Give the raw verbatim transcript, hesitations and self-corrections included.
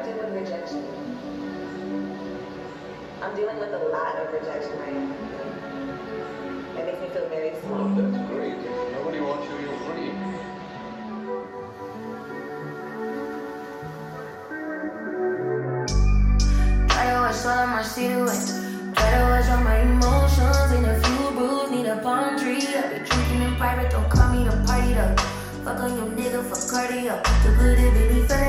dealing with rejection. I'm dealing with a lot of rejection right now. It makes me feel very small. That's great. If nobody wants you, you're free. Try to watch all of my silhouette. Try to watch all my emotions. In a few brews, need a palm tree. I be drinking in private, don't call me to party though. Fuck on your nigga for cardio. Too good to be fed.